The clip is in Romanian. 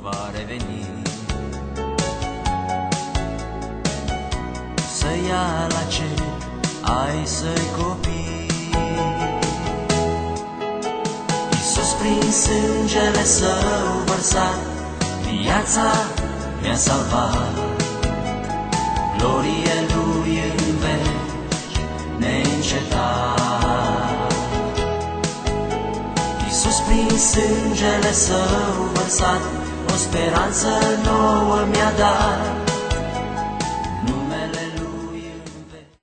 va reveni să ia la cer ai săi copii. Iisus prin sângele său vărsat, viața mi-a salvat. Glorie Lui în veci neîncetat. Iisus prin sângele său vărsat, o speranță nouă mi-a dat.